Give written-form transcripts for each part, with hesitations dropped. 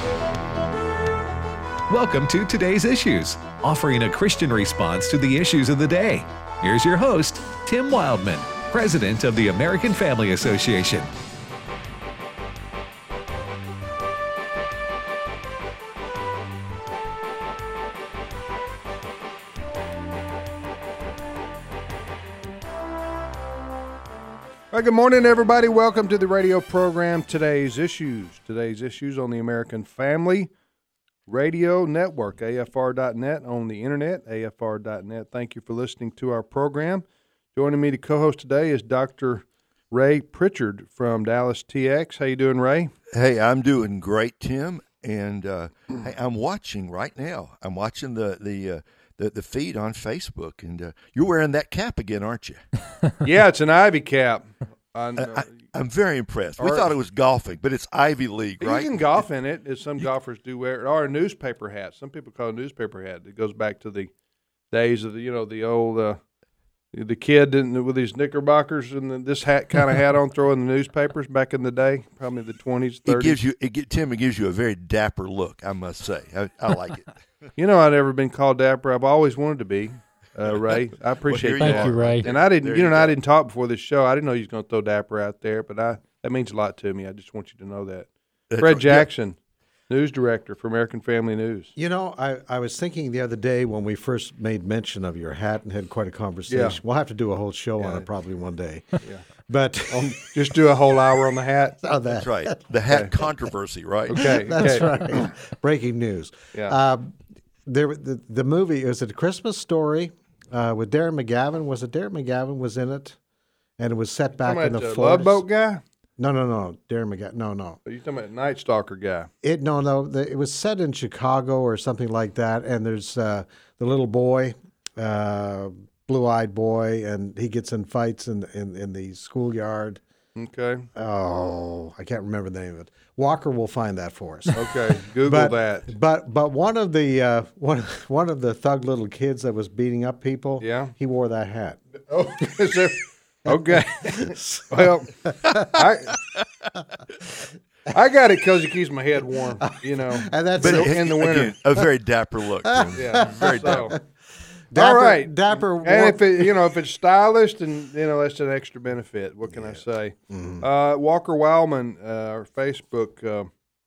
Welcome to Today's Issues, offering a Christian response to the issues of the day. Here's your host, Tim Wildman, President of the American Family Association. All right, good morning, everybody. Welcome to the radio program, Today's Issues. Today's Issues on the American Family Radio Network, AFR.net, on the internet, AFR.net. Thank you for listening to our program. Joining me to co-host today is Dr. Ray Pritchard from Dallas TX. How you doing, Ray? Hey, I'm doing great, Tim, and hey, I'm watching right now. I'm watching the feed on Facebook, and you're wearing that cap again, aren't you? Yeah, it's an Ivy cap. I'm very impressed. We thought it was golfing, but it's Ivy League, right? You can golf in it, as some golfers do wear it, or a newspaper hat. Some people call it a newspaper hat. It goes back to the days of the old the kid with his knickerbockers and this hat kind of hat on, throwing the newspapers back in the day, probably the 20s, 30s. It gives you a very dapper look, I must say. I like it. I've never been called dapper. I've always wanted to be. Ray, I appreciate that. Thank you, Ray. And I didn't, I didn't talk before this show. I didn't know you was going to throw dapper out there, but that means a lot to me. I just want you to know that. That's Fred right. Jackson, news director for American Family News. I was thinking the other day when we first made mention of your hat and had quite a conversation. Yeah. We'll have to do a whole show on it probably one day. Yeah. But just do a whole hour on the hat. That's right. The hat controversy, right? Okay. That's right. Breaking news. Yeah. The movie, was it A Christmas Story with Darren McGavin? Was it Darren McGavin was in it? And it was set back in the Love forest. Boat guy? No. Darren McGavin. No. Are you talking about Night Stalker guy? It was set in Chicago or something like that, and there's the little boy, blue-eyed boy, and he gets in fights in the schoolyard. Okay. Oh, I can't remember the name of it. Walker will find that for us. Okay. Google that. But one of the one of the thug little kids that was beating up people, Yeah. he wore that hat. Oh, is there? Okay. Well, I got it because it keeps my head warm, And that's But in the winter. again, a very dapper look, Tim. Yeah. Very dapper. All right. Dapper. And if it's stylish, then that's an extra benefit. What can I say? Mm-hmm. Walker Wildman, our Facebook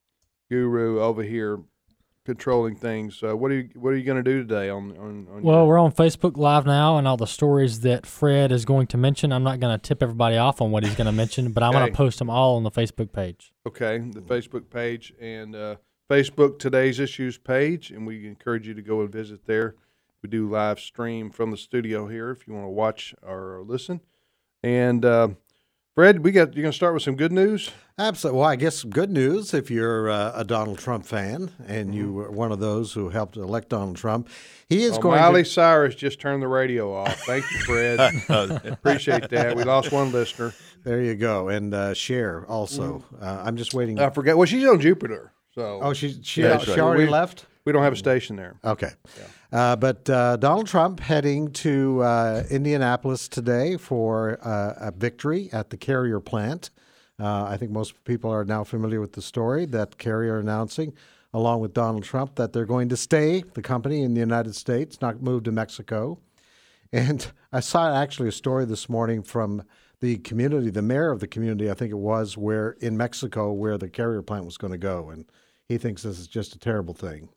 guru over here, controlling things. What are you going to do today on Well, we're on Facebook Live now, and all the stories that Fred is going to mention. I'm not going to tip everybody off on what he's going to mention, but I'm going to post them all on the Facebook page. Okay, the Facebook page and Facebook Today's Issues page, and we encourage you to go and visit there. We do live stream from the studio here if you want to watch or listen. And Fred, you're going to start with some good news? Absolutely. Well, I guess good news if you're a Donald Trump fan and you were one of those who helped elect Donald Trump. He is going Miley to... Cyrus just turned the radio off. Thank you, Fred. Appreciate that. We lost one listener. There you go. And Cher also. I'm just waiting. I forget. Well, she's on Jupiter. So. Oh, she That's right. already left? We don't have a station there. Okay. But Donald Trump heading to Indianapolis today for a victory at the Carrier plant. I think most people are now familiar with the story that Carrier announcing, along with Donald Trump, that they're going to stay, the company, in the United States, not move to Mexico. And I saw actually a story this morning from the community, the mayor of the community, I think it was, where in Mexico where the Carrier plant was going to go. And he thinks this is just a terrible thing.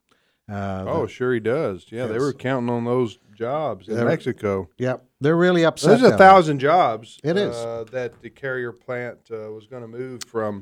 Sure he does. Yeah, Yes. They were counting on those jobs in Mexico. Yep, they're really upset. There's 1,000 jobs. It is. That the Carrier plant was going to move from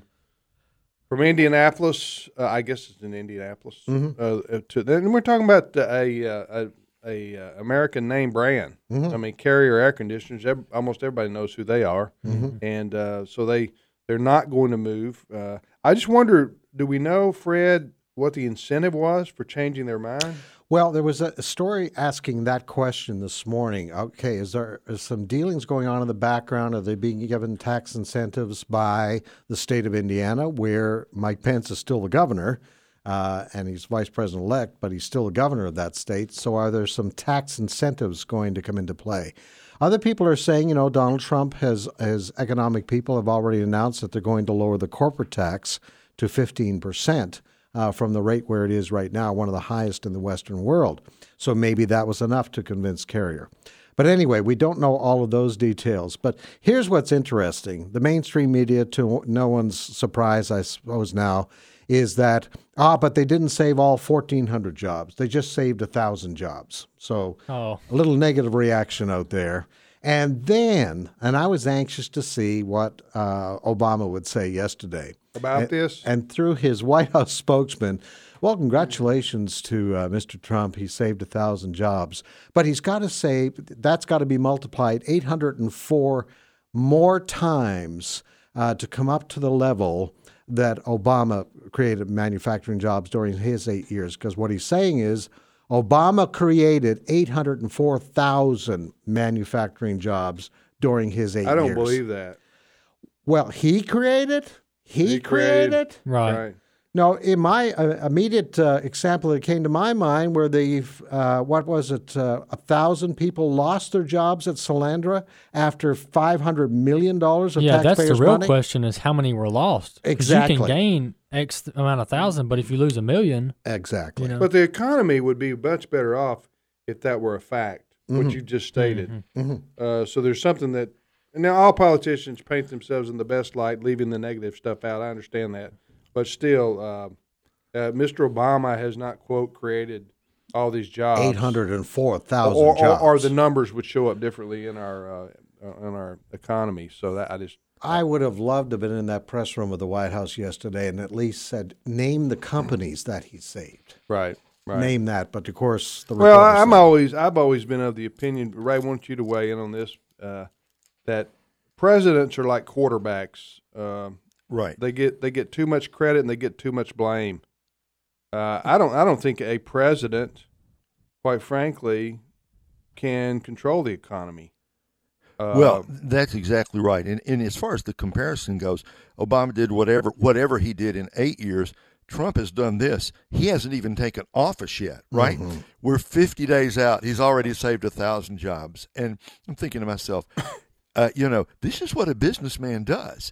Indianapolis. I guess it's in Indianapolis. To then we're talking about a American name brand. I mean, Carrier air conditioners. Almost everybody knows who they are, and so they're not going to move. I just wonder, do we know, Fred, what the incentive was for changing their mind? Well, there was a story asking that question this morning. Okay, is some dealings going on in the background? Are they being given tax incentives by the state of Indiana, where Mike Pence is still the governor, and he's vice president-elect, but he's still the governor of that state? So are there some tax incentives going to come into play? Other people are saying, Donald Trump his economic people have already announced that they're going to lower the corporate tax to 15%. from the rate where it is right now, one of the highest in the Western world. So maybe that was enough to convince Carrier. But anyway, we don't know all of those details. But here's what's interesting. The mainstream media, to no one's surprise, I suppose now, is that, but they didn't save all 1,400 jobs. They just saved 1,000 jobs. So a little negative reaction out there. And then, and I was anxious to see what Obama would say yesterday. About this? And through his White House spokesman, well, congratulations to Mr. Trump. He saved 1,000 jobs. But he's got to say that's got to be multiplied 804 more times to come up to the level that Obama created manufacturing jobs during his 8 years. Because what he's saying is Obama created 804,000 manufacturing jobs during his 8 years. I don't believe that. Well, he created? He created? Right. No, in my immediate example that came to my mind where the, 1,000 people lost their jobs at Solandra after $500 million of taxpayers' money? That's the real question is how many were lost. Exactly. You can gain X amount of thousand, but if you lose 1 million. Exactly. You know. But the economy would be much better off if that were a fact, what you just stated. So there's something that, and now all politicians paint themselves in the best light, leaving the negative stuff out. I understand that. But still, Mr. Obama has not, quote, created all these jobs. 804,000 jobs. Or the numbers would show up differently in our economy. So that I would have loved to have been in that press room of the White House yesterday and at least said, name the companies that he saved. Right. Name that. But, of course, the Well, Republicans I've always been of the opinion, Ray, I want you to weigh in on this, that presidents are like quarterbacks. Right. They get too much credit and they get too much blame. I don't think a president, quite frankly, can control the economy. Well, that's exactly right. And as far as the comparison goes, Obama did whatever he did in 8 years. Trump has done this. He hasn't even taken office yet, right? Mm-hmm. We're 50 days out. He's already saved 1,000 jobs. And I'm thinking to myself, this is what a businessman does.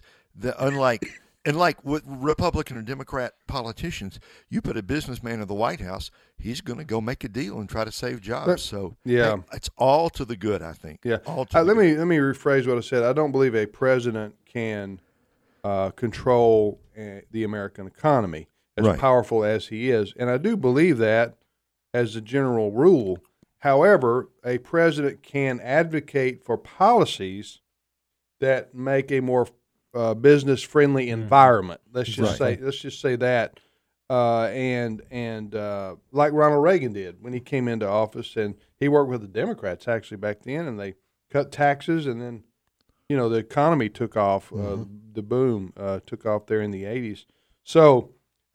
Unlike with Republican or Democrat politicians, you put a businessman in the White House, he's going to go make a deal and try to save jobs. So yeah, it's all to the good, I think. Yeah. Let me rephrase what I said. I don't believe a president can control the American economy as powerful as he is, and I do believe that as a general rule. However, a president can advocate for policies that make a more business-friendly environment. Let's just say that, and like Ronald Reagan did when he came into office, and he worked with the Democrats actually back then, and they cut taxes, and then the economy took off. The boom took off there in the 80s. So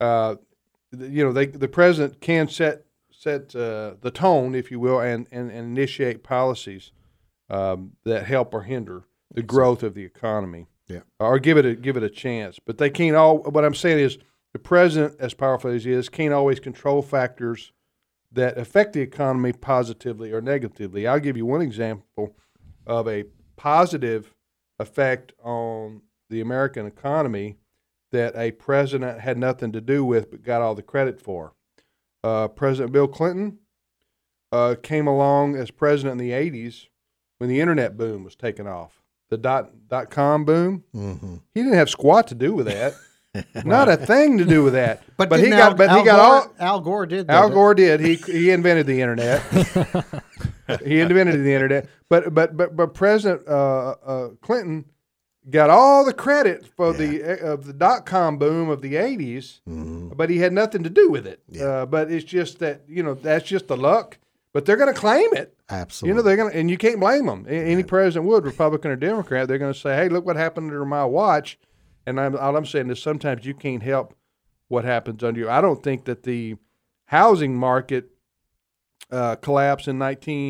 the president can set the tone, if you will, and initiate policies that help or hinder the growth of the economy, or give it a chance. But they can't all. What I'm saying is, the president, as powerful as he is, can't always control factors that affect the economy positively or negatively. I'll give you one example of a positive effect on the American economy that a president had nothing to do with but got all the credit for. President Bill Clinton came along as president in the 80s when the internet boom was taking off. The dot-com boom, he didn't have squat to do with that. Not a thing to do with that. But he got all. Al Gore did. Al Gore did. He invented the internet. He invented the internet. But President Clinton got all the credit for the dot-com boom of the 80s, but he had nothing to do with it. Yeah. But it's just that that's just the luck. But they're going to claim it. Absolutely. They're going to, and you can't blame them. Any president would, Republican or Democrat, they're going to say, "Hey, look what happened under my watch." And all I'm saying is sometimes you can't help what happens under you. I don't think that the housing market collapsed in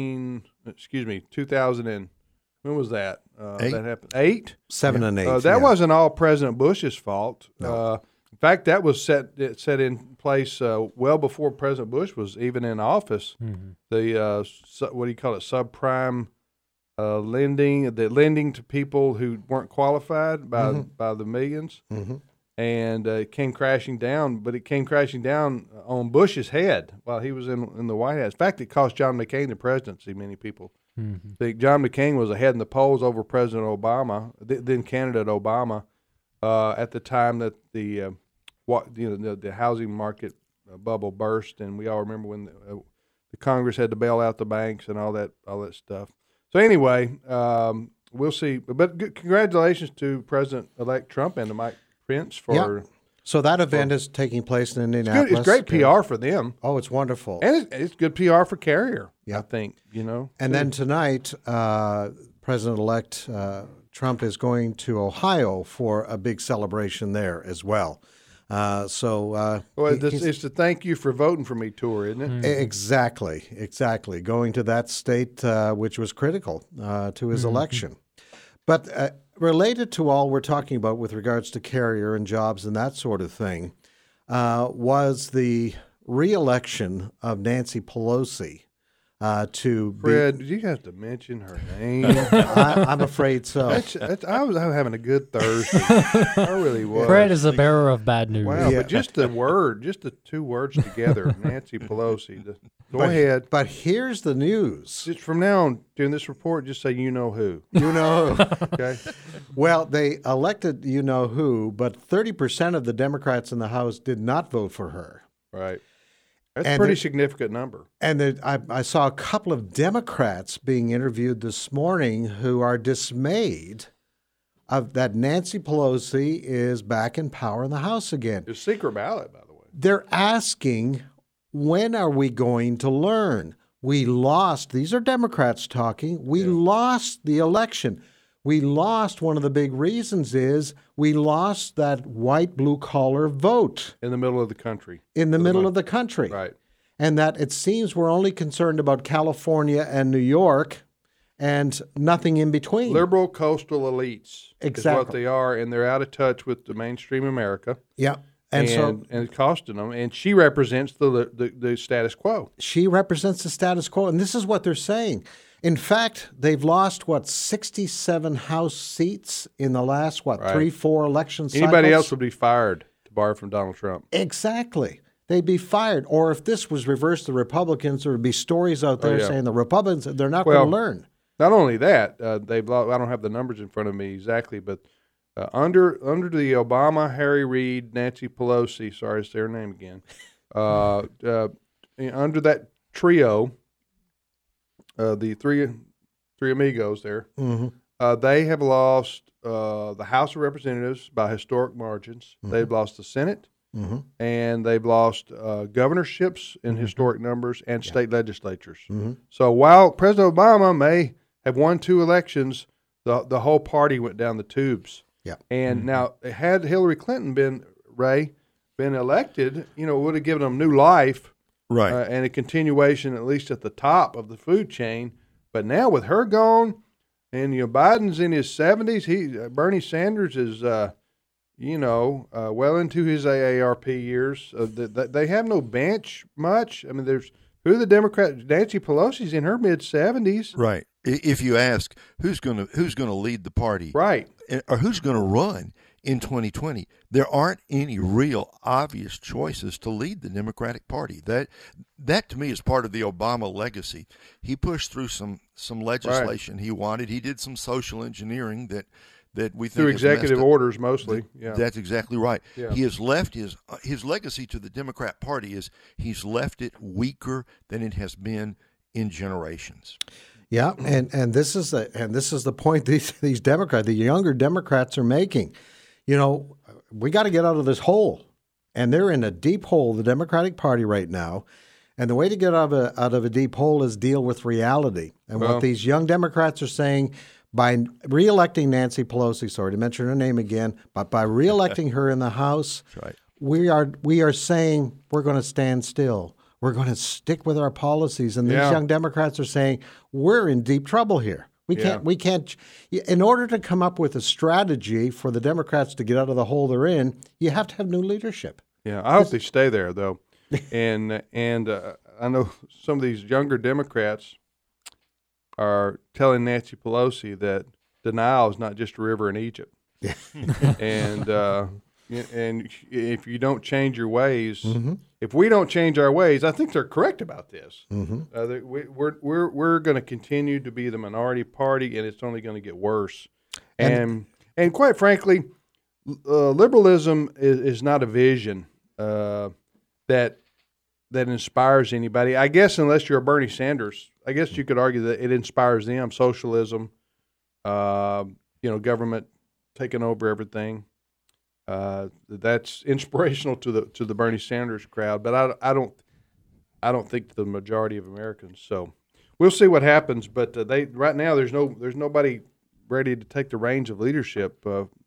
2000 and when was that? That happened 8? 7 and 8. That wasn't all President Bush's fault. No. In fact, that was set in place well before President Bush was even in office. Mm-hmm. The what do you call it? Subprime lending, the lending to people who weren't qualified by the millions. Mm-hmm. and it came crashing down. But it came crashing down on Bush's head while he was in the White House. In fact, it cost John McCain the presidency. Many people think John McCain was ahead in the polls over President Obama, then candidate Obama, at the time that the housing market bubble burst, and we all remember when the Congress had to bail out the banks and all that stuff. So anyway, we'll see. But congratulations to President-elect Trump and to Mike Pence for. So that event is taking place in Indianapolis. It's great PR for them. Oh, it's wonderful. And it's good PR for Carrier, I think, And then tonight, President-elect Trump is going to Ohio for a big celebration there as well. It's the thank you for voting for me tour, isn't it? Exactly. Going to that state, which was critical to his election. But related to all we're talking about with regards to Carrier and jobs and that sort of thing, was the re-election of Nancy Pelosi. Fred, did you have to mention her name? I'm afraid so. I was having a good Thursday. I really was. Fred is the bearer of bad news. Wow, but just the two words together, Nancy Pelosi. Go ahead. But here's the news. Just from now on, during this report, just say you know who. You know who. Okay. Well, they elected you know who, but 30% of the Democrats in the House did not vote for her. Right. That's a pretty significant number. And I saw a couple of Democrats being interviewed this morning who are dismayed that Nancy Pelosi is back in power in the House again. It's a secret ballot, by the way. They're asking, when are we going to learn? We lost. These are Democrats talking. We lost the election. We lost. One of the big reasons is we lost that white blue-collar vote. In the middle of the country. Right. And that it seems we're only concerned about California and New York and nothing in between. Liberal coastal elites is what they are, and they're out of touch with the mainstream America. Yeah. And it's costing them. And she represents the status quo. She represents the status quo. And this is what they're saying. In fact, they've lost, 67 House seats in the last, 3-4 election cycles? Anybody else would be fired, to borrow from Donald Trump. Exactly. They'd be fired. Or if this was reversed, the Republicans, there would be stories out there saying the Republicans, they're not going to learn. Not only that, they've lost, I don't have the numbers in front of me exactly, but under the Obama, Harry Reid, Nancy Pelosi, sorry to say her name again, under that trio, the three amigos there, they have lost the House of Representatives by historic margins. They've lost the Senate, and they've lost governorships in historic numbers and state legislatures. So while President Obama may have won 2 elections, the whole party went down the tubes. Yeah. And now, had Hillary Clinton been elected, it would have given them new life. Right. And a continuation, at least at the top of the food chain. But now with her gone, and Biden's in his 70s, Bernie Sanders is, well into his AARP years. They have no bench much. I mean, who are the Democrats? Nancy Pelosi's in her mid-70s. Right. If you ask who's going to lead the party, right, or who's going to run in 2020, there aren't any real obvious choices to lead the Democratic Party. That to me is part of the Obama legacy. He pushed through some legislation he wanted. He did some social engineering that we think through executive orders mostly. Yeah, that's exactly right. Yeah. He has left his legacy to the Democrat Party is he's left it weaker than it has been in generations. Yeah, and this is the point these Democrats, the younger Democrats, are making. We got to get out of this hole, and they're in a deep hole, the Democratic Party right now. And the way to get out of a deep hole is deal with reality. And what these young Democrats are saying, by reelecting Nancy Pelosi, sorry to mention her name again, but by reelecting her in the House, right, we are saying we're going to stand still. We're going to stick with our policies. And these young Democrats are saying we're in deep trouble here. We can't. In order to come up with a strategy for the Democrats to get out of the hole they're in, you have to have new leadership. Yeah, I hope they stay there though, and I know some of these younger Democrats are telling Nancy Pelosi that denial is not just a river in Egypt, and and if you don't change your ways, if we don't change our ways, I think they're correct about this. We're going to continue to be the minority party, and it's only going to get worse. And quite frankly, liberalism is not a vision that inspires anybody. I guess unless you're a Bernie Sanders, I guess you could argue that it inspires them. Socialism, government taking over everything. That's inspirational to the Bernie Sanders crowd, but I don't think the majority of Americans. So we'll see what happens. But right now there's nobody ready to take the reins of leadership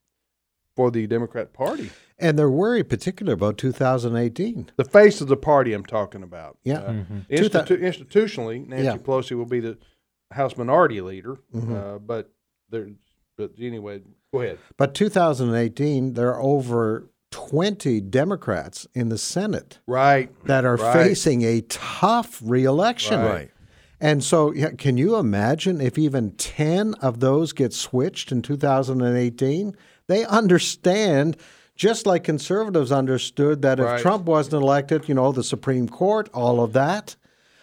for the Democrat Party. And they're worried particularly about 2018. The face of the party I'm talking about. Yeah. Institutionally, Nancy Pelosi will be the House Minority Leader. But anyway, go ahead. But 2018, there are over 20 Democrats in the Senate that are facing a tough reelection. Right. And so can you imagine if even 10 of those get switched in 2018? They understand, just like conservatives understood, that if Trump wasn't elected, the Supreme Court, all of that,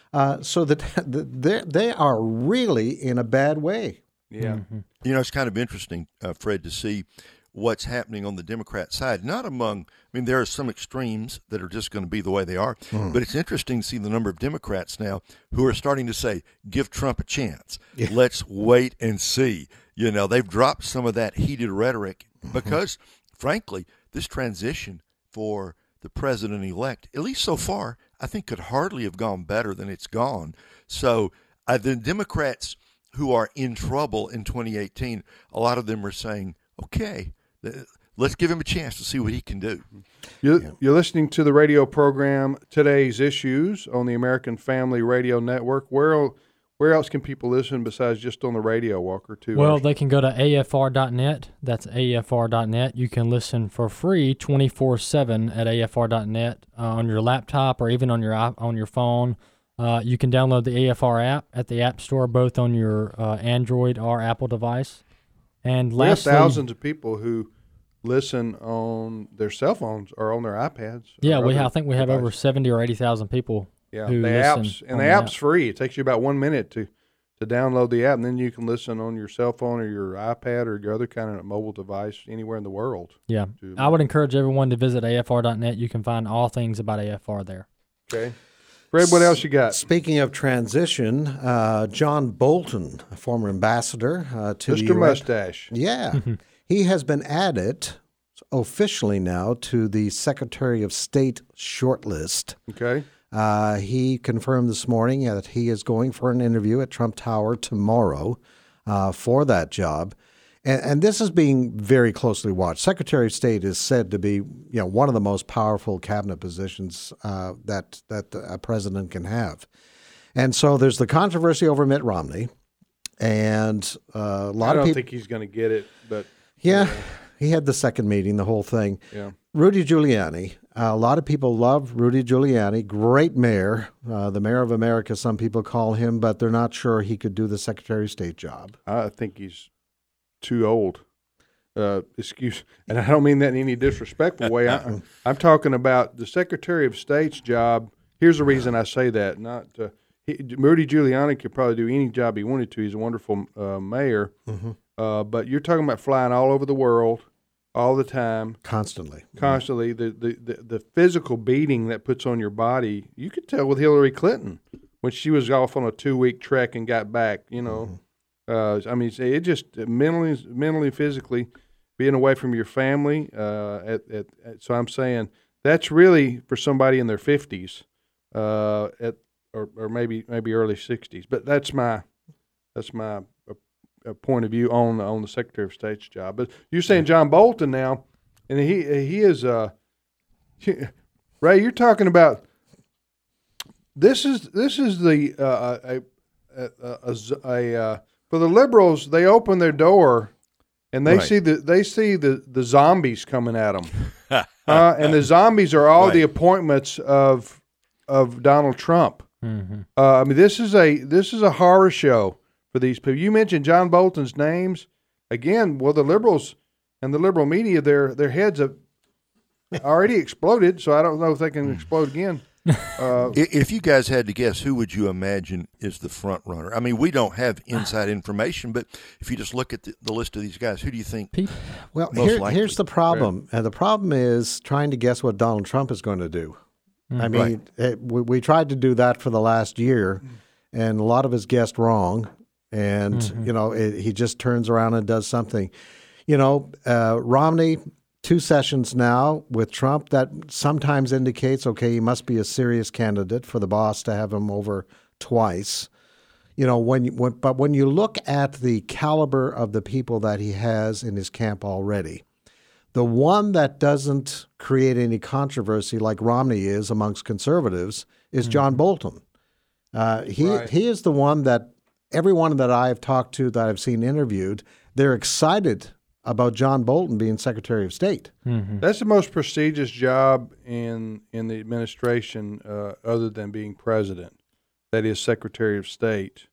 so that they are really in a bad way. Yeah. It's kind of interesting, Fred, to see what's happening on the Democrat side. There are some extremes that are just going to be the way they are, but it's interesting to see the number of Democrats now who are starting to say, give Trump a chance. Yeah. Let's wait and see. They've dropped some of that heated rhetoric because, frankly, this transition for the president-elect, at least so far, I think could hardly have gone better than it's gone. So the Democrats who are in trouble in 2018, a lot of them are saying, okay, let's give him a chance to see what he can do. You're listening to the radio program Today's Issues on the American Family Radio Network. Where else can people listen besides just on the radio, Walker? Well, they can go to afr.net. That's afr.net. You can listen for free 24/7 at afr.net on your laptop or even on your phone. You can download the AFR app at the App Store, both on your Android or Apple device. And lastly, we have thousands of people who listen on their cell phones or on their iPads. Yeah, I think we have over 70 or 80,000 people. Yeah, who the app's free. It takes you about 1 minute to download the app, and then you can listen on your cell phone or your iPad or your other kind of mobile device anywhere in the world. Yeah, I would encourage everyone to visit afr.net. You can find all things about AFR there. Okay. Fred, what else you got? Speaking of transition, John Bolton, a former ambassador to the Mr. Mustache. Yeah. He has been added officially now to the Secretary of State shortlist. Okay. He confirmed this morning that he is going for an interview at Trump Tower tomorrow for that job. And this is being very closely watched. Secretary of State is said to be, one of the most powerful cabinet positions that a president can have. And so there's the controversy over Mitt Romney, and a lot of people. I don't think he's going to get it, but he had the second meeting, the whole thing. Yeah. Rudy Giuliani. A lot of people love Rudy Giuliani. Great mayor, the mayor of America. Some people call him, but they're not sure he could do the Secretary of State job. I think he's too old. And I don't mean that in any disrespectful way. I'm talking about the Secretary of State's job. Here's the reason I say that. Rudy Giuliani could probably do any job he wanted to. He's a wonderful mayor. But you're talking about flying all over the world, all the time, constantly. The physical beating that puts on your body. You could tell with Hillary Clinton when she was off on a 2-week trek and got back. It just mentally, physically, being away from your family. So I'm saying that's really for somebody in their 50s, or maybe early 60s. But that's my point of view on the Secretary of State's job. But you're saying John Bolton now, and he is Ray. You're talking about this is the for the liberals. They open their door and they see the zombies coming at them, and the zombies are all the appointments of Donald Trump. This is a horror show for these people. You mentioned John Bolton's names again. Well, the liberals and the liberal media, their heads already exploded, so I don't know if they can explode again. If you guys had to guess, who would you imagine is the front runner? I mean, we don't have inside information, but if you just look at the list of these guys, who do you think? Well, likely? here's the problem. And the problem is trying to guess what Donald Trump is going to do. I mean, we tried to do that for the last year, and a lot of us guessed wrong. And, he just turns around and does something. Romney, 2 sessions now with Trump, that sometimes indicates, okay, he must be a serious candidate for the boss to have him over twice. But when you look at the caliber of the people that he has in his camp already, the one that doesn't create any controversy like Romney is amongst conservatives is John Bolton. He is the one that everyone that I have talked to, that I've seen interviewed, they're excited about John Bolton being Secretary of State. That's the most prestigious job in the administration, other than being president. That is Secretary of State.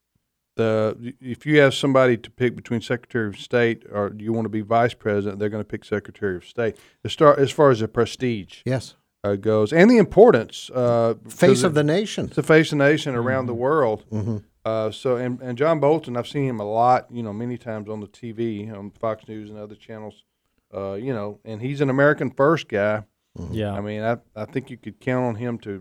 If you have somebody to pick between Secretary of State or you want to be Vice President, they're going to pick Secretary of State. As far as the prestige goes, and the importance, face of the nation. It's the face of the nation around the world. And John Bolton, I've seen him a lot, many times on the TV, on Fox News and other channels, and he's an American first guy. Yeah. I mean, I think you could count on him to,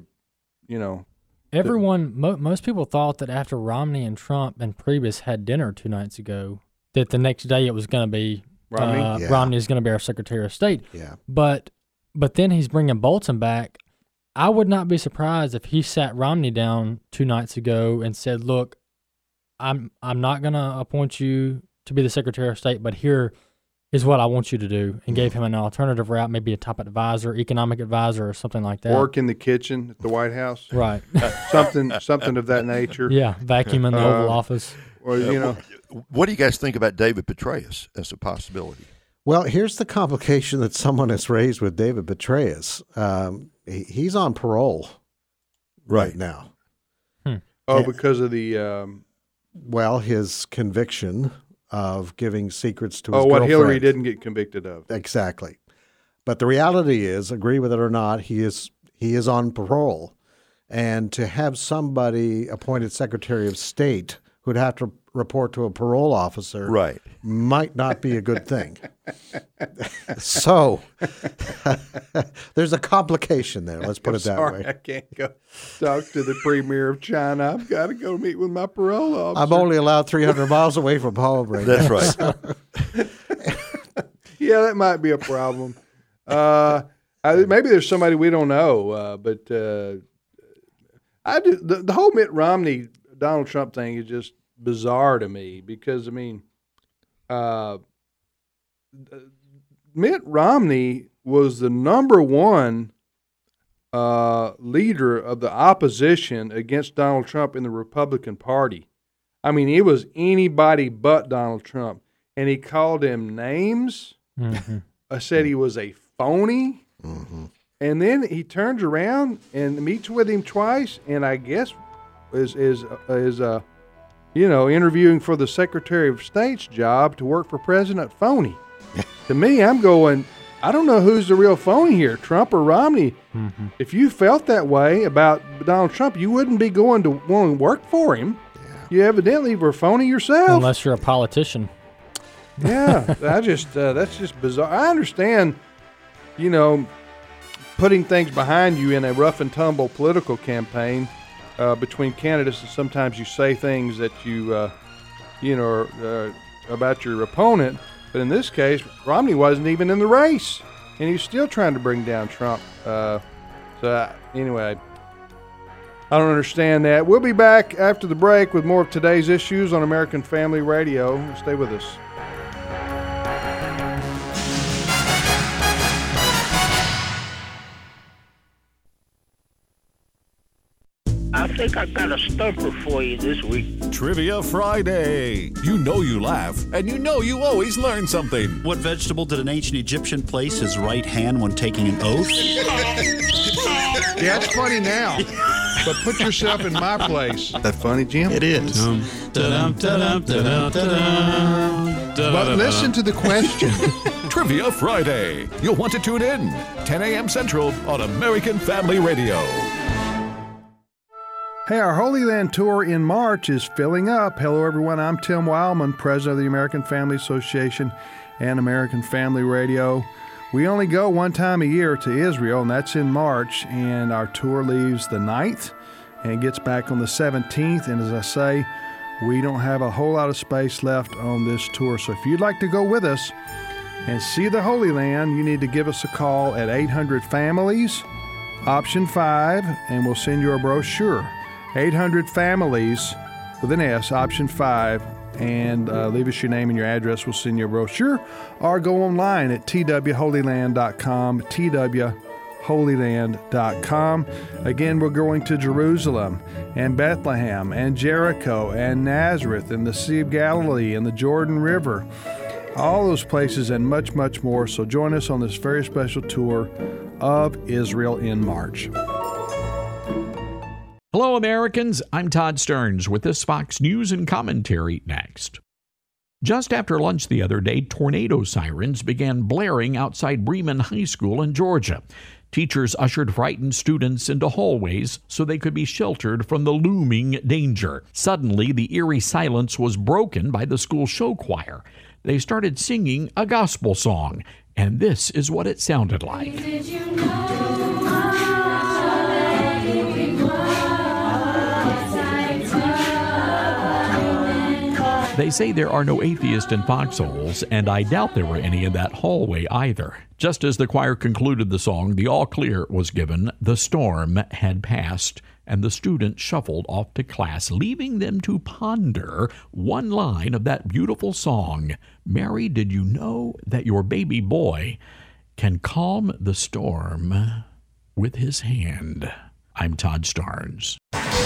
Everyone, most people thought that after Romney and Trump and Priebus had dinner 2 nights ago, that the next day it was going to be Romney is going to be our Secretary of State. Yeah. But then he's bringing Bolton back. I would not be surprised if he sat Romney down 2 nights ago and said, "Look, I'm not going to appoint you to be the Secretary of State, but here is what I want you to do," and gave him an alternative route, maybe a top advisor, economic advisor, or something like that. Work in the kitchen at the White House, right? something of that nature. Yeah, vacuum in the Oval Office. Or what do you guys think about David Petraeus as a possibility? Well, here's the complication that someone has raised with David Petraeus. He's on parole right now. Because of the his conviction of giving secrets to his girlfriend. What Hillary didn't get convicted of. Exactly. But the reality is, agree with it or not, he is on parole. And to have somebody appointed Secretary of State who'd have to report to a parole officer might not be a good thing. So there's a complication there. Let's put it that way. I can't go talk to the Premier of China. I've got to go meet with my parole officer. I'm only allowed 300 miles away from home right now. That's right. Yeah, that might be a problem. Maybe there's somebody we don't know, but I do. The whole Mitt Romney Donald Trump thing is just bizarre to me because, I mean, Mitt Romney was the number one leader of the opposition against Donald Trump in the Republican Party. I mean, it was anybody but Donald Trump. And he called him names. I said he was a phony. And then he turns around and meets with him twice, and I guess is interviewing for the Secretary of State's job to work for President Phony. To me, I'm going, I don't know who's the real phony here, Trump or Romney. If you felt that way about Donald Trump, you wouldn't be going to want to work for him. You evidently were phony yourself. Unless you're a politician. Yeah, that's just bizarre. I understand, putting things behind you in a rough and tumble political campaign between candidates, and sometimes you say things that you about your opponent. But in this case, Romney wasn't even in the race, and he's still trying to bring down Trump. Anyway, I don't understand that. We'll be back after the break with more of today's issues on American Family Radio. Stay with us. I think I've got a stumper for you this week. Trivia Friday. You know you laugh, and you know you always learn something. What vegetable did an ancient Egyptian place his right hand when taking an oath? Yeah, it's funny now, but put yourself in my place. That funny, Jim? It is. But listen to the question. Trivia Friday. You'll want to tune in 10 a.m. Central on American Family Radio. Hey, our Holy Land tour in March is filling up. Hello, everyone. I'm Tim Wildman, president of the American Family Association and American Family Radio. We only go one time a year to Israel, and that's in March, and our tour leaves the 9th and gets back on the 17th. And as I say, we don't have a whole lot of space left on this tour. So if you'd like to go with us and see the Holy Land, you need to give us a call at 800-FAMILIES, option 5, and we'll send you a brochure. 800-FAMILIES with an S, option 5, and leave us your name and your address. We'll send you a brochure, or go online at twholyland.com, twholyland.com. Again, we're going to Jerusalem and Bethlehem and Jericho and Nazareth and the Sea of Galilee and the Jordan River, all those places and much, much more. So join us on this very special tour of Israel in March. Hello, Americans. I'm Todd Stearns with this Fox News and commentary next. Just after lunch the other day, tornado sirens began blaring outside Bremen High School in Georgia. Teachers ushered frightened students into hallways so they could be sheltered from the looming danger. Suddenly, the eerie silence was broken by the school show choir. They started singing a gospel song, and this is what it sounded like. Did you know? They say there are no atheists in foxholes, and I doubt there were any in that hallway either. Just as the choir concluded the song, the all clear was given, the storm had passed, and the students shuffled off to class, leaving them to ponder one line of that beautiful song. Mary, did you know that your baby boy can calm the storm with his hand? I'm Todd Stearns.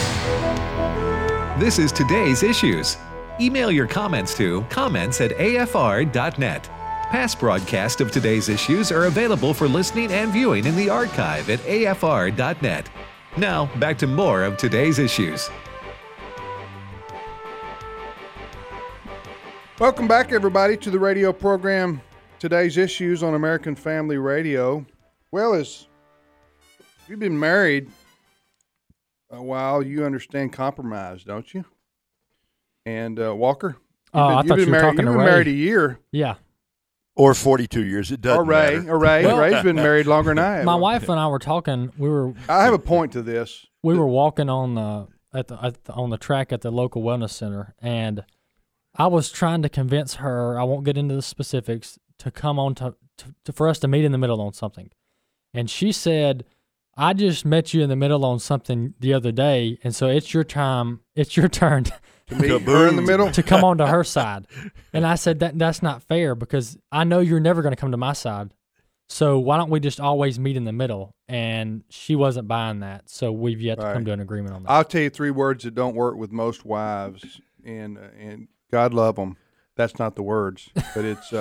This is Today's Issues. Email your comments to comments@afr.net. Past broadcasts of Today's Issues are available for listening and viewing in the archive at afr.net. Now, back to more of Today's Issues. Welcome back, everybody, to the radio program Today's Issues on American Family Radio. Well, as you've been married a while, you understand compromise, don't you? And Walker, I thought you were talking to Ray. You've been married a year. Yeah. Or 42 years. It doesn't matter. Or Ray. Ray's been married longer than I have. My wife and I were talking. I have a point to this. We were walking on the track at the local wellness center, and I was trying to convince her. I won't get into the specifics, to come on to for us to meet in the middle on something. And she said, "I just met you in the middle on something the other day, and so it's your time. It's your turn." To meet her in the middle? To come on to her side. And I said, that's not fair, because I know you're never going to come to my side. So why don't we just always meet in the middle? And she wasn't buying that. So we've yet to come to an agreement on that. I'll tell you 3 words that don't work with most wives, and God love them. That's not the words, but it's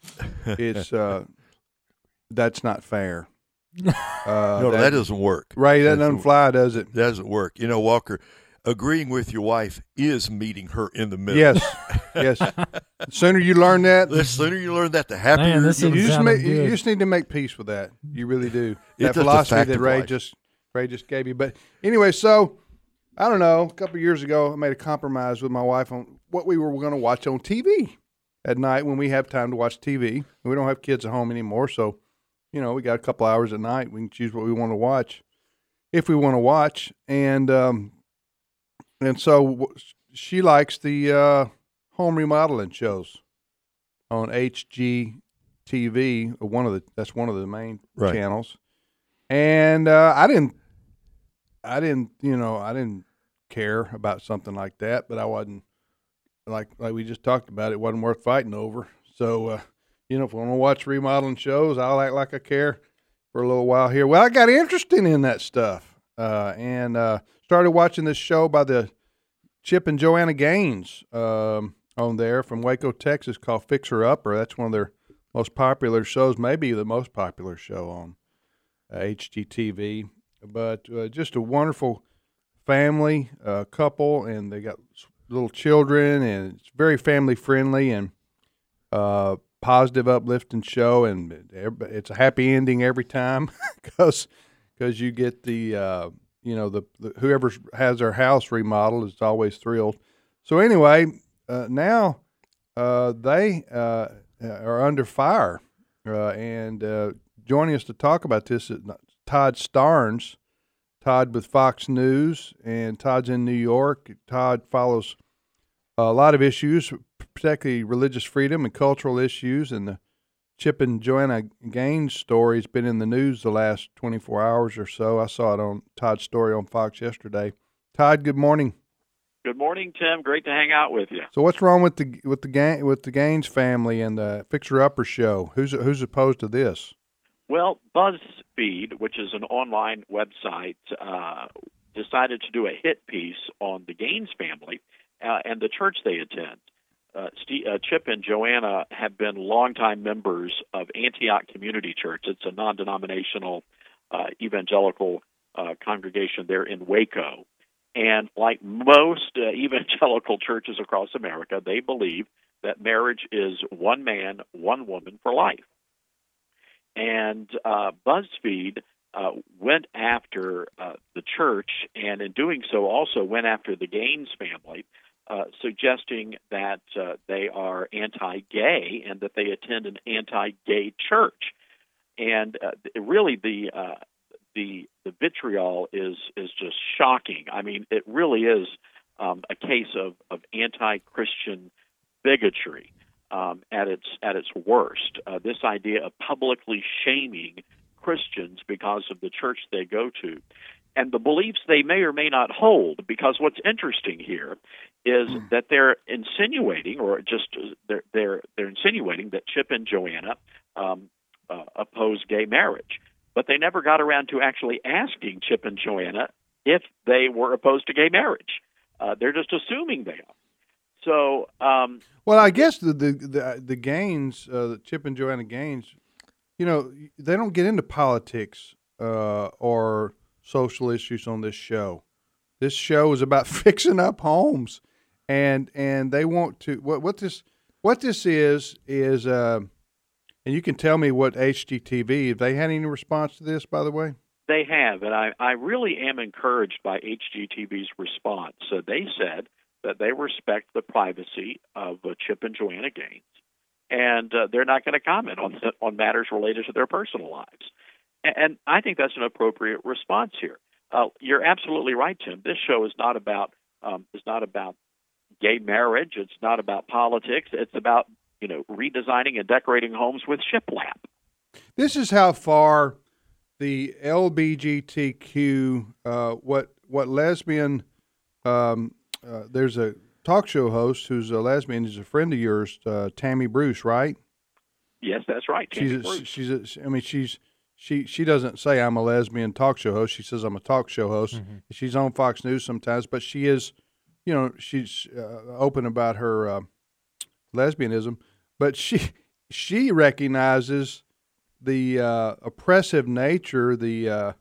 that's not fair. No, that doesn't work. Ray, that doesn't fly, does it? That doesn't work. You know, Walker, agreeing with your wife is meeting her in the middle. Yes. The sooner you learn that, the happier you just need to make peace with that. You really do. That It's just a philosophy fact that of Ray life. just gave you. But anyway, so I don't know. A couple of years ago, I made a compromise with my wife on what we were going to watch on TV at night when we have time to watch TV. We don't have kids at home anymore, so we got a couple hours at night. We can choose what we want to watch if we want to watch, and so she likes the home remodeling shows on HGTV. That's one of the main channels. And I didn't care about something like that, but I wasn't like we just talked about. It wasn't worth fighting over. So if we want to watch remodeling shows, I'll act like I care for a little while here. Well, I got interested in that stuff and started watching this show by the Chip and Joanna Gaines on there from Waco, Texas, called Fixer Upper. That's one of their most popular shows, maybe the most popular show on HGTV. But just a wonderful family couple, and they got little children, and it's very family friendly. And positive, uplifting show, and it's a happy ending every time because you get the whoever has their house remodeled is always thrilled. So anyway, now they are under fire, and joining us to talk about this is Todd Starnes. Todd with Fox News, and Todd's in New York. Todd follows a lot of issues, particularly religious freedom and cultural issues, and the Chip and Joanna Gaines story has been in the news the last 24 hours or so. I saw it on Todd's story on Fox yesterday. Todd, good morning. Good morning, Tim. Great to hang out with you. So, what's wrong with the Gaines family and the Fixer Upper show? Who's opposed to this? Well, BuzzFeed, which is an online website, decided to do a hit piece on the Gaines family and the church they attend. Chip and Joanna have been longtime members of Antioch Community Church. It's a non-denominational evangelical congregation there in Waco. And like most evangelical churches across America, they believe that marriage is one man, one woman for life. And BuzzFeed went after the church, and in doing so also went after the Gaines family, suggesting that they are anti-gay and that they attend an anti-gay church. And really the vitriol is just shocking. I mean, it really is a case of anti-Christian bigotry. At its worst, this idea of publicly shaming Christians because of the church they go to, and the beliefs they may or may not hold. Because what's interesting here is that they're insinuating, or just they're insinuating that Chip and Joanna oppose gay marriage, but they never got around to actually asking Chip and Joanna if they were opposed to gay marriage. They're just assuming they are. So, well, I guess the Gaines, Chip and Joanna Gaines, they don't get into politics or social issues on this show. This show is about fixing up homes, and they want to. What this is, and you can tell me what HGTV. Have they had any response to this, by the way? They have, and I really am encouraged by HGTV's response. So they said that they respect the privacy of Chip and Joanna Gaines, and they're not going to comment on matters related to their personal lives. And I think that's an appropriate response here. You're absolutely right, Tim. This show is not about gay marriage. It's not about politics. It's about redesigning and decorating homes with shiplap. This is how far the LBGTQ what lesbian. There's a talk show host who's a lesbian. Is a friend of yours, Tammy Bruce, right? Yes, that's right. Tammy Bruce. She doesn't say I'm a lesbian talk show host. She says I'm a talk show host. Mm-hmm. She's on Fox News sometimes, but she is, she's open about her lesbianism. But she recognizes the oppressive nature of the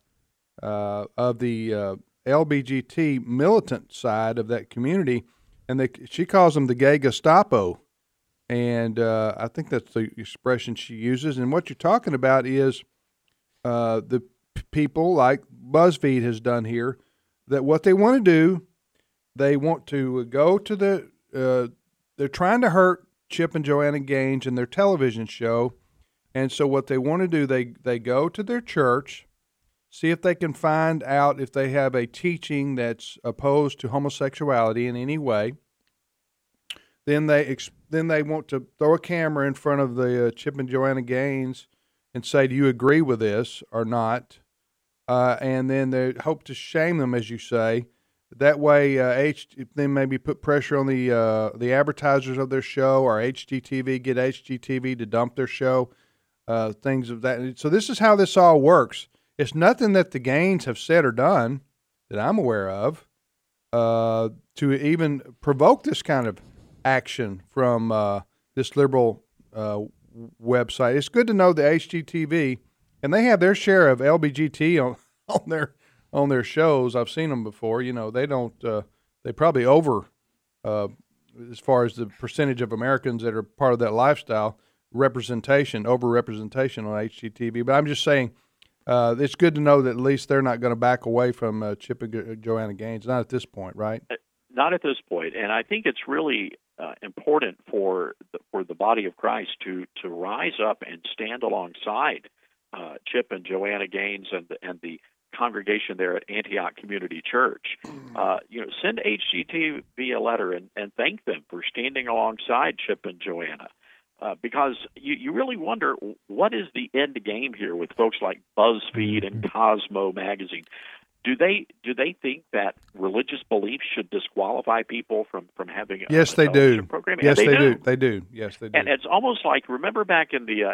LBGT militant side of that community, and she calls them the gay Gestapo, and I think that's the expression she uses. And what you're talking about is the people like BuzzFeed has done here, that what they want to do, they want to go to they're trying to hurt Chip and Joanna Gaines and their television show, and so what they want to do, they go to their church, see if they can find out if they have a teaching that's opposed to homosexuality in any way. Then they want to throw a camera in front of the Chip and Joanna Gaines and say, "Do you agree with this or not?" And then they hope to shame them, as you say. That way, then maybe put pressure on the advertisers of their show, or HGTV, get HGTV to dump their show, things of that. So this is how this all works. It's nothing that the Gaines have said or done that I'm aware of to even provoke this kind of action from this liberal website. It's good to know the HGTV, and they have their share of LBGT on their shows. I've seen them before. They don't. They probably over as far as the percentage of Americans that are part of that lifestyle. overrepresentation on HGTV. But I'm just saying it's good to know that at least they're not going to back away from Chip and Joanna Gaines. Not at this point, right? Not at this point. And I think it's really important for the body of Christ to rise up and stand alongside Chip and Joanna Gaines and the congregation there at Antioch Community Church. Send HGTV a letter and thank them for standing alongside Chip and Joanna. Because you really wonder, what is the end game here with folks like BuzzFeed and Cosmo magazine? Do they think that religious beliefs should disqualify people from having a television program? Yes, they do. They do. Yes, they do. And it's almost like, remember back in the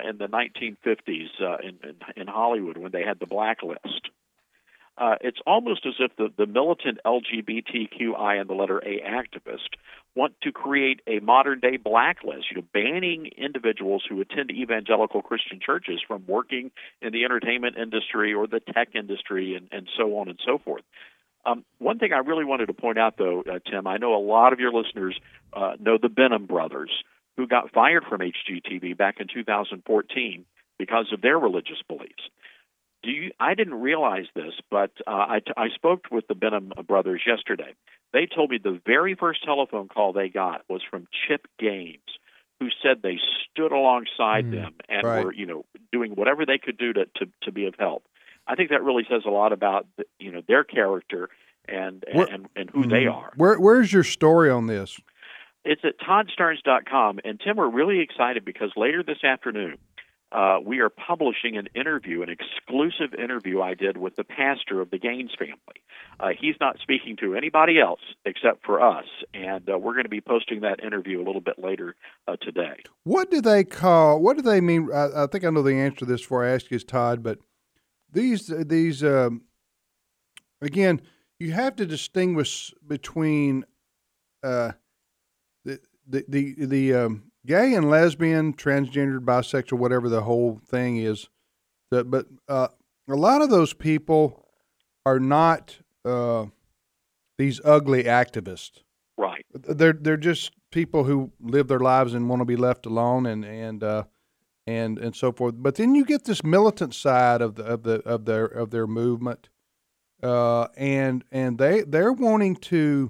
1950s in Hollywood when they had the blacklist. It's almost as if the militant LGBTQI and the letter A activist want to create a modern-day blacklist, banning individuals who attend evangelical Christian churches from working in the entertainment industry or the tech industry and so on and so forth. One thing I really wanted to point out, though, Tim, I know a lot of your listeners know the Benham brothers, who got fired from HGTV back in 2014 because of their religious beliefs. I didn't realize this, but I spoke with the Benham brothers yesterday. They told me the very first telephone call they got was from Chip Gaines, who said they stood alongside them and were, doing whatever they could do to be of help. I think that really says a lot about their character and who they are. Where's your story on this? It's at ToddStarnes.com, and Tim, we're really excited because later this afternoon, we are publishing an exclusive interview I did with the pastor of the Gaines family. He's not speaking to anybody else except for us, and we're going to be posting that interview a little bit later today. What do they mean? I think I know the answer to this before I ask you, Todd, but these again, you have to distinguish between the gay and lesbian, transgendered, bisexual, whatever the whole thing is. But a lot of those people are not these ugly activists. Right. They're just people who live their lives and want to be left alone and so forth. But then you get this militant side of their movement, and they're wanting to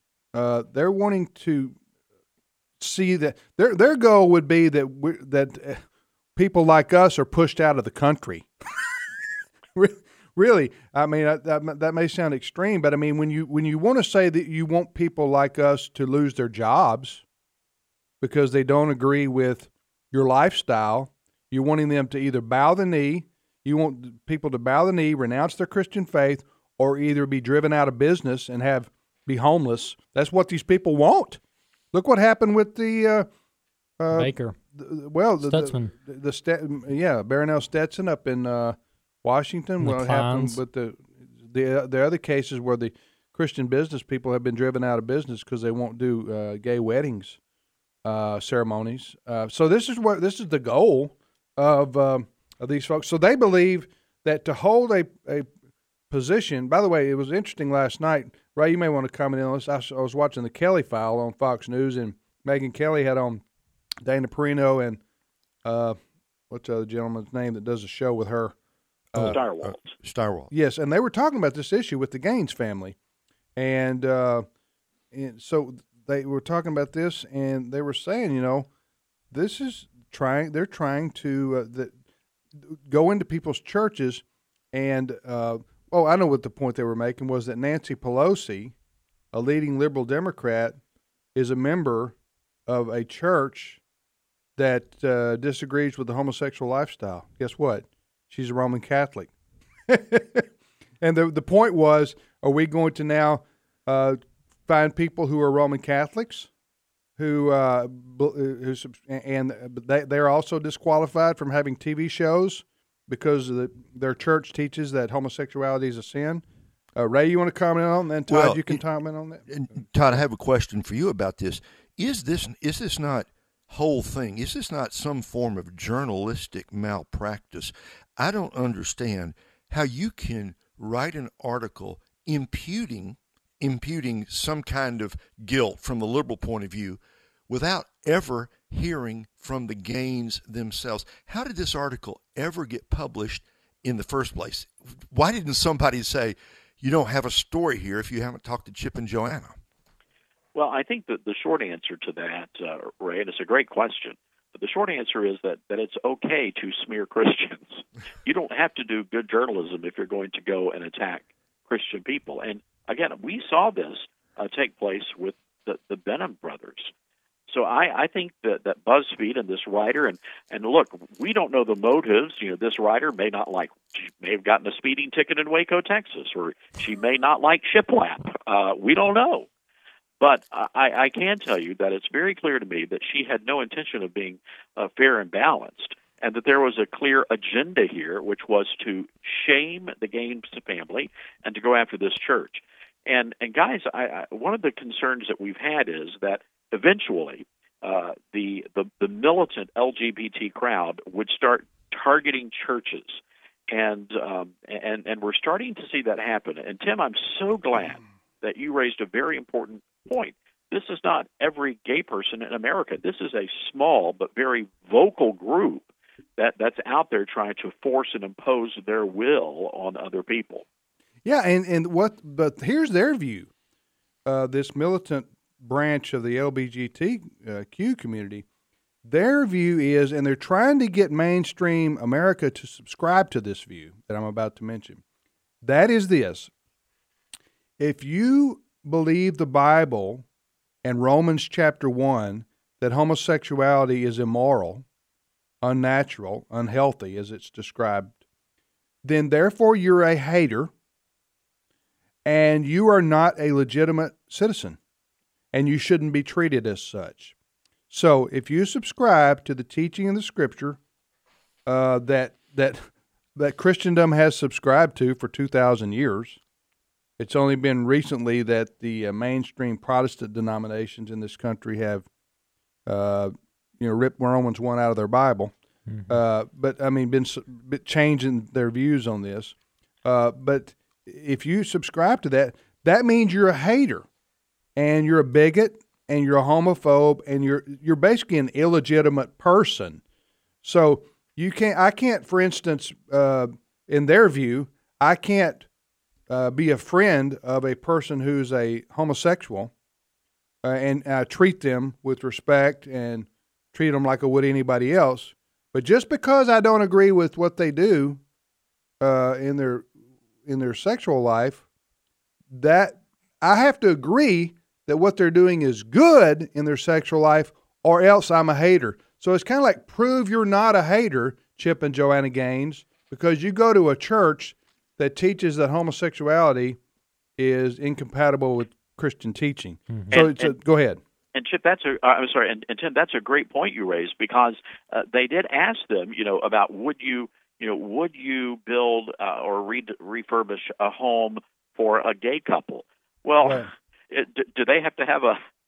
see that their goal would be that people like us are pushed out of the country. Really, I mean that may sound extreme, but I mean when you want to say that you want people like us to lose their jobs because they don't agree with your lifestyle, you're wanting them to either bow the knee. You want people to bow the knee, renounce their Christian faith, or either be driven out of business and be homeless. That's what these people want. Look what happened with the Baker. Stutzman. Barronelle Stetson up in Washington. What happened with the other cases where the Christian business people have been driven out of business because they won't do gay weddings ceremonies. So this is the goal of these folks. So they believe that to hold a position. By the way, it was interesting last night. Ray, you may want to comment on this. I was watching the Kelly File on Fox News, and Megyn Kelly had on Dana Perino and what's the other gentleman's name that does a show with her? Steigerwald. Yes, and they were talking about this issue with the Gaines family, and so they were talking about this, and they were saying, this is they're trying to go into people's churches, and I know what the point they were making was that Nancy Pelosi, a leading liberal Democrat, is a member of a church that disagrees with the homosexual lifestyle. Guess what? She's a Roman Catholic. And the point was, are we going to now find people who are Roman Catholics they're also disqualified from having TV shows because their church teaches that homosexuality is a sin? Ray, you want to comment on that? And Todd, you can comment on that. Todd, I have a question for you about this. Is this not whole thing? Is this not some form of journalistic malpractice? I don't understand how you can write an article imputing some kind of guilt from the liberal point of view without ever hearing from the Gaines themselves. How did this article ever get published in the first place? Why didn't somebody say, you don't have a story here if you haven't talked to Chip and Joanna? Well, I think that the short answer to that, Ray, and it's a great question, but the short answer is that it's okay to smear Christians. You don't have to do good journalism if you're going to go and attack Christian people. And again, we saw this take place with the Benham brothers. So I think that BuzzFeed and this writer, and look, we don't know the motives. This writer may have gotten a speeding ticket in Waco, Texas, or she may not like shiplap. We don't know. But I can tell you that it's very clear to me that she had no intention of being fair and balanced, and that there was a clear agenda here, which was to shame the Gaines family and to go after this church. And guys, one of the concerns that we've had is that eventually the militant LGBT crowd would start targeting churches, and we're starting to see that happen. And Tim, I'm so glad that you raised a very important point. This is not every gay person in America. This is a small but very vocal group that's out there trying to force and impose their will on other people. Yeah, but here's their view. This militant branch of the LGBTQ community, their view is, and they're trying to get mainstream America to subscribe to this view that I'm about to mention. That is this: if you believe the Bible and Romans chapter 1 that homosexuality is immoral, unnatural, unhealthy, as it's described, then therefore you're a hater and you are not a legitimate citizen, and you shouldn't be treated as such. So if you subscribe to the teaching in the Scripture that Christendom has subscribed to for 2,000 years, it's only been recently that the mainstream Protestant denominations in this country have, ripped Romans 1 out of their Bible. Been changing their views on this. But if you subscribe to that, that means you're a hater, and you're a bigot, and you're a homophobe, and you're basically an illegitimate person. So I can't, for instance, in their view, I can't be a friend of a person who's a homosexual and treat them with respect and treat them like I would anybody else. But just because I don't agree with what they do in their sexual life, that I have to agree that what they're doing is good in their sexual life, or else I'm a hater. So it's kind of like prove you're not a hater, Chip and Joanna Gaines, because you go to a church that teaches that homosexuality is incompatible with Christian teaching. Mm-hmm. So go ahead. And Chip, and Tim, that's a great point you raised, because they did ask them, about would you build or refurbish a home for a gay couple? Well, right. Do they have to have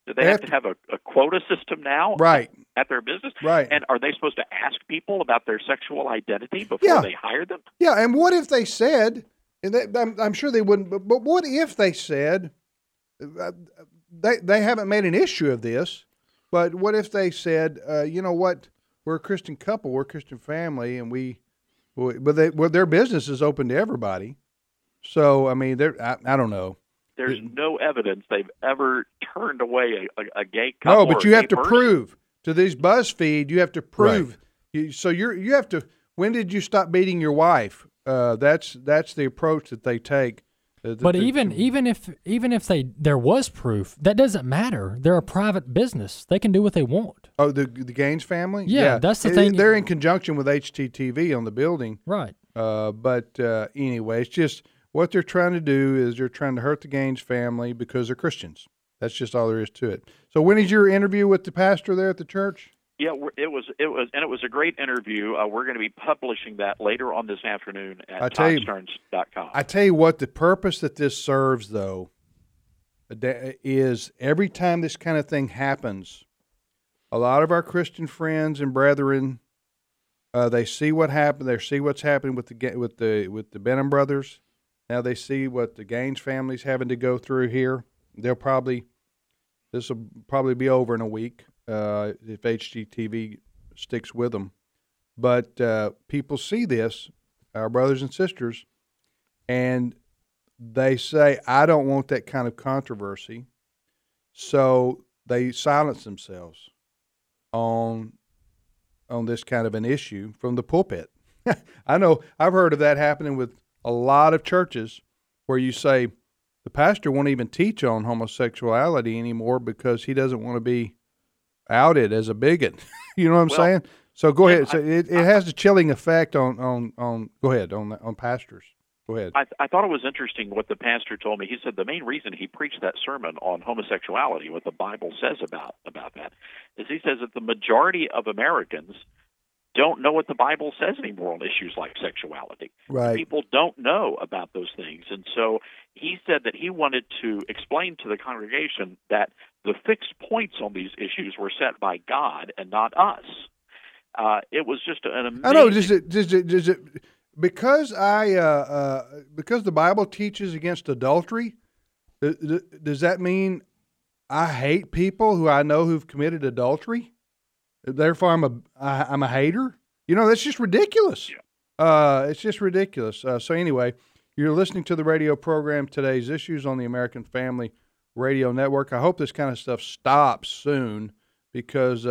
a quota system now? Right. At their business? Right. And are they supposed to ask people about their sexual identity before they hire them? Yeah. And what if they said, and I'm sure they wouldn't, but what if they said, they haven't made an issue of this, but what if they said, you know what, we're a Christian couple, we're a Christian family, and their business is open to everybody. So, I mean, I don't know. There's no evidence they've ever turned away a gay couple. No, but you have to prove to these BuzzFeed. You have to prove. Right. So you have to. When did you stop beating your wife? That's the approach that they take. But even if there was proof, that doesn't matter. They're a private business. They can do what they want. Oh, the Gaines family? Yeah, that's the thing. They're in conjunction with HGTV on the building. Right. But anyway, it's just what they're trying to do is they're trying to hurt the Gaines family because they're Christians. That's just all there is to it. So when is your interview with the pastor there at the church? Yeah, it was a great interview. We're going to be publishing that later on this afternoon at ToddStearns.com. I tell you what, the purpose that this serves, though, is every time this kind of thing happens, a lot of our Christian friends and brethren, they see what happened. They see what's happening with the Benham brothers. Now they see what the Gaines family's having to go through here. This will probably be over in a week. if HGTV sticks with them. But people see this, our brothers and sisters, and they say, I don't want that kind of controversy. So they silence themselves on this kind of an issue from the pulpit. I know I've heard of that happening with a lot of churches where you say the pastor won't even teach on homosexuality anymore because he doesn't want to be outed as a bigot. You know what I'm saying? So go ahead. So it has a chilling effect on go ahead, on pastors. Go ahead. I thought it was interesting what the pastor told me. He said the main reason he preached that sermon on homosexuality, what the Bible says about that, is he says that the majority of Americans don't know what the Bible says anymore on issues like sexuality. Right. People don't know about those things. And so he said that he wanted to explain to the congregation that the fixed points on these issues were set by God and not us. It was just an amazing... I know. Does it because because the Bible teaches against adultery, does that mean I hate people who I know who've committed adultery? Therefore, I'm a hater. You know, that's just ridiculous. Yeah. It's just ridiculous. So anyway, you're listening to the radio program Today's Issues on the American Family Radio Network. I hope this kind of stuff stops soon because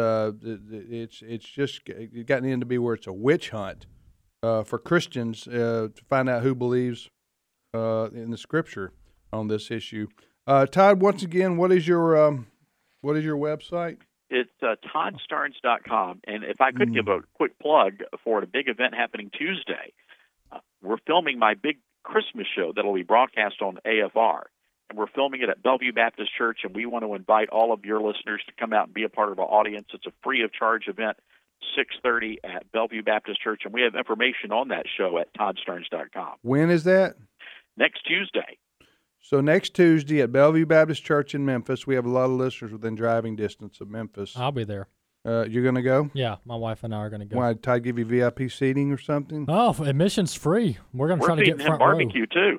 it's just gotten into be where it's a witch hunt for Christians to find out who believes in the Scripture on this issue. Todd, once again, what is your website? It's ToddStarnes.com, and if I could give a quick plug for a big event happening Tuesday, we're filming my big Christmas show that'll be broadcast on AFR, and we're filming it at Bellevue Baptist Church, and we want to invite all of your listeners to come out and be a part of our audience. It's a free-of-charge event, 6:30 at Bellevue Baptist Church, and we have information on that show at ToddStarnes.com. When is that? Next Tuesday. So next Tuesday at Bellevue Baptist Church in Memphis, we have a lot of listeners within driving distance of Memphis. I'll be there. You're going to go? Yeah, my wife and I are going to go. Why, did Todd give you VIP seating or something? Oh, admission's free. We're going to try to get front barbecue too.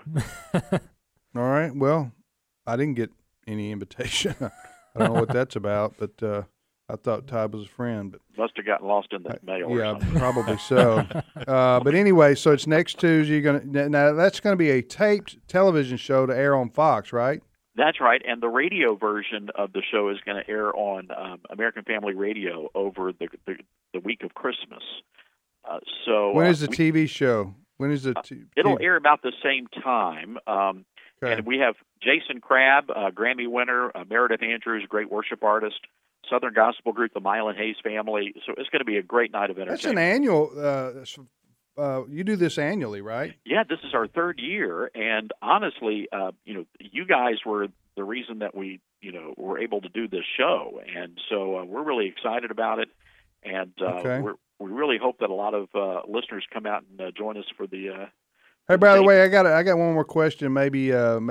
All right. Well, I didn't get any invitation. I don't know what that's about, but I thought Todd was a friend. But must have gotten lost in the mail. Yeah, probably so. But anyway, so it's next Tuesday. Now that's going to be a taped television show to air on Fox, right? That's right, and the radio version of the show is going to air on American Family Radio over the week of Christmas. So when is the TV show? When is it? It'll air about the same time. Okay. And we have Jason Crabb, Grammy winner, Meredith Andrews, great worship artist, Southern Gospel Group, the Mylan Hayes Family. So it's going to be a great night of entertainment. That's an annual. You do this annually, right? Yeah, this is our third year, and honestly, you guys were the reason that we, were able to do this show, and so we're really excited about it, and we really hope that a lot of listeners come out and join us for the. Hey, by the way, I got one more question. Maybe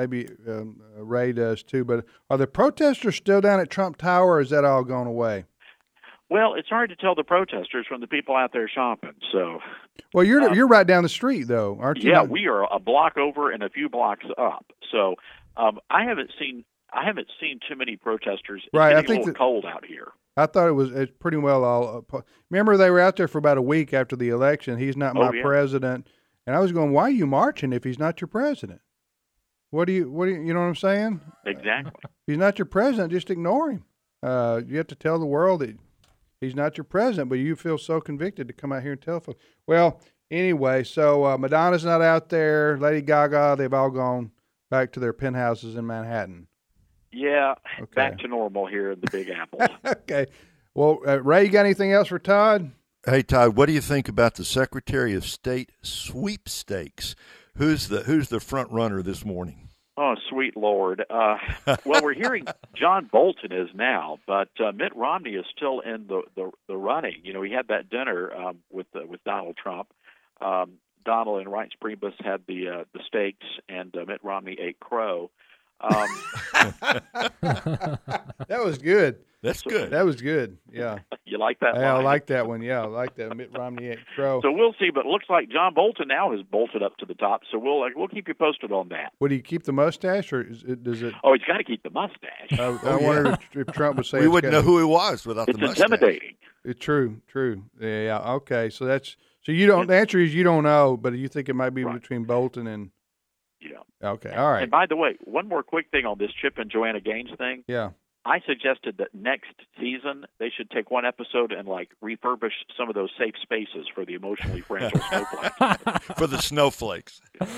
Ray does too. But are the protesters still down at Trump Tower, or is that all gone away? Well, it's hard to tell the protesters from the people out there shopping. So, well, you're right down the street, though, aren't you? Yeah, we are a block over and a few blocks up. So, I haven't seen too many protesters. It's right, I think it's cold out here. I thought it's pretty well all. Remember, they were out there for about a week after the election. He's not my president. And I was going, why are you marching if he's not your president? What do you know what I'm saying? Exactly. If he's not your president, just ignore him. You have to tell the world that he's not your president, but you feel so convicted to come out here and tell folks. Well, anyway, so Madonna's not out there. Lady Gaga, they've all gone back to their penthouses in Manhattan. Yeah, okay. Back to normal here in the Big Apple. Okay. Well, Ray, you got anything else for Todd? Hey, Todd, what do you think about the Secretary of State sweepstakes? Who's the front runner this morning? Oh, sweet Lord. Well, we're hearing John Bolton is now, but Mitt Romney is still in the running. He had that dinner with Donald Trump. Donald and Reince Priebus had the steaks, and Mitt Romney ate crow. That was good. That's good. That was good. Yeah. You like that Yeah, line? I like that one. Yeah, I like that. Mitt Romney ate crow. So we'll see, but it looks like John Bolton now has bolted up to the top. So we'll keep you posted on that. Would he keep the mustache, or does it? Oh, he's got to keep the mustache. I wondered if Trump would say we wouldn't know who he was without the It's mustache. intimidating. True. Yeah. Okay. So you don't. The answer is you don't know, but you think it might be between Bolton and. Yeah. Okay. All right. And by the way, one more quick thing on this Chip and Joanna Gaines thing. Yeah. I suggested that next season they should take one episode and refurbish some of those safe spaces for the emotionally fragile snowflakes. For the snowflakes.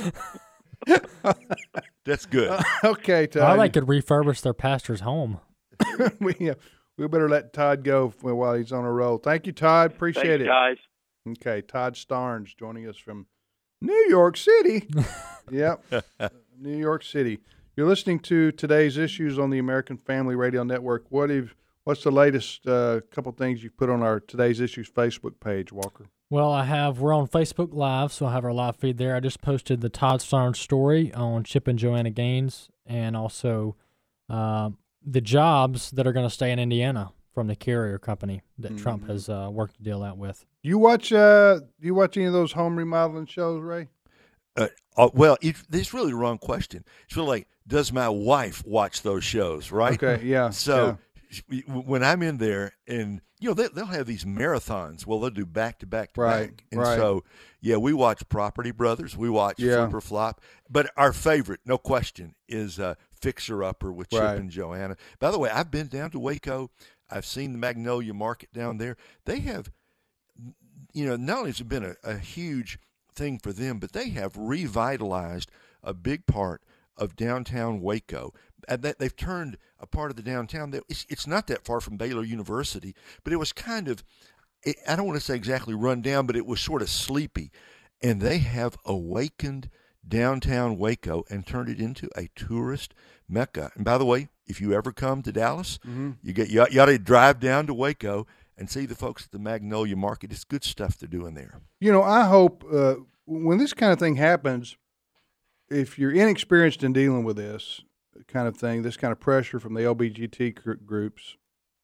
That's good. Okay, Todd. Or they could refurbish their pastor's home. we better let Todd go while he's on a roll. Thank you, Todd. Appreciate it, guys. Okay, Todd Starnes joining us from New York City. Yep, New York City. You're listening to Today's Issues on the American Family Radio Network. What's the latest couple things you've put on our Today's Issues Facebook page, Walker? Well, we're on Facebook Live, so I have our live feed there. I just posted the Todd Starnes story on Chip and Joanna Gaines, and also the jobs that are going to stay in Indiana from the Carrier company that Trump has worked a deal out with. You watch any of those home remodeling shows, Ray? Well, it's really the wrong question. It's really like, does my wife watch those shows, right? Okay, yeah. So when I'm in there, and they'll have these marathons. Well, they'll do back to back to back, and so we watch Property Brothers, we watch Flipper Flop, but our favorite, no question, is Fixer Upper with Chip and Joanna. By the way, I've been down to Waco. I've seen the Magnolia Market down there. They have, not only has it been a huge thing for them, but they have revitalized a big part of downtown Waco. And they've turned a part of the downtown. It's not that far from Baylor University, but it was kind of, I don't want to say exactly run down, but it was sort of sleepy. And they have awakened downtown Waco and turned it into a tourist mecca. And by the way, if you ever come to Dallas, you ought to drive down to Waco and see the folks at the Magnolia Market. It's good stuff they're doing there. I hope when this kind of thing happens, if you're inexperienced in dealing with this kind of thing, this kind of pressure from the LBGT groups,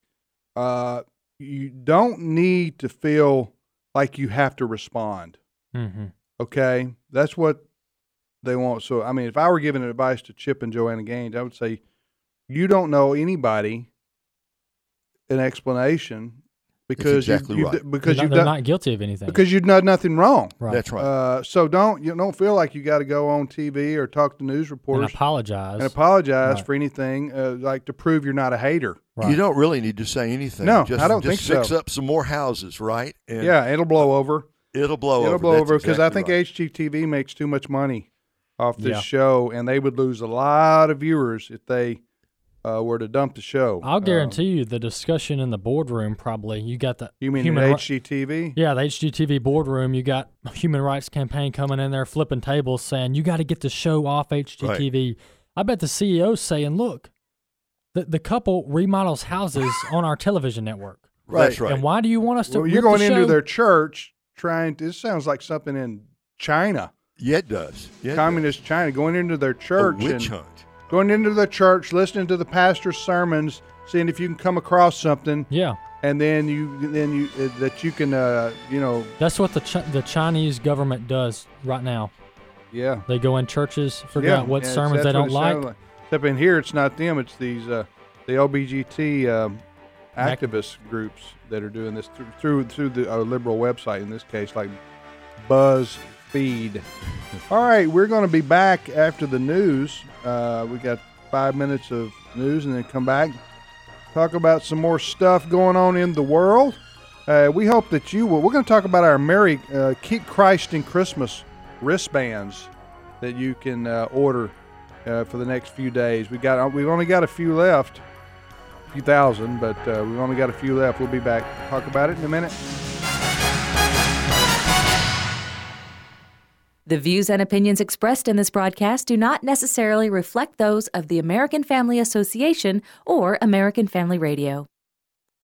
you don't need to feel like you have to respond. Mm-hmm. Okay? That's what they want. So, I mean, if I were giving advice to Chip and Joanna Gaines, I would say, you don't know anybody an explanation because they're not guilty of anything. Because you've done nothing wrong. Right. That's right. So don't feel like you got to go on TV or talk to news reporters and apologize right. for anything like to prove you're not a hater. Right. You don't really need to say anything. No, I don't think so. Just fix up some more houses, right? And it'll blow over. It'll blow over because I think HGTV makes too much money off this show, and they would lose a lot of viewers if they were to dump the show. I'll guarantee you the discussion in the boardroom probably. You got the You mean in HGTV? Yeah, the HGTV boardroom. You got Human Rights Campaign coming in there flipping tables saying, you got to get the show off HGTV. Right. I bet the CEO's saying, look, the couple remodels houses on our television network. Right. That's right. And why do you want us to you're going into their church trying to – this sounds like something in China. Yeah, it does. Communist China, going into their church. A witch hunt. Going into the church, listening to the pastor's sermons, seeing if you can come across something. Yeah. And then you that you can That's what the Chinese government does right now. Yeah. They go in churches, figure out what sermons they don't like. Except in here, it's not them; it's these the LBGT activist groups that are doing this through the liberal website. In this case, like BuzzFeed. All right, we're going to be back after the news. We got 5 minutes of news and then come back, talk about some more stuff going on in the world. We hope that you will. We're going to talk about our Keep Christ in Christmas wristbands that you can order for the next few days. We've only got a few left, a few thousand, but we've only got a few left. We'll be back to talk about it in a minute. The views and opinions expressed in this broadcast do not necessarily reflect those of the American Family Association or American Family Radio.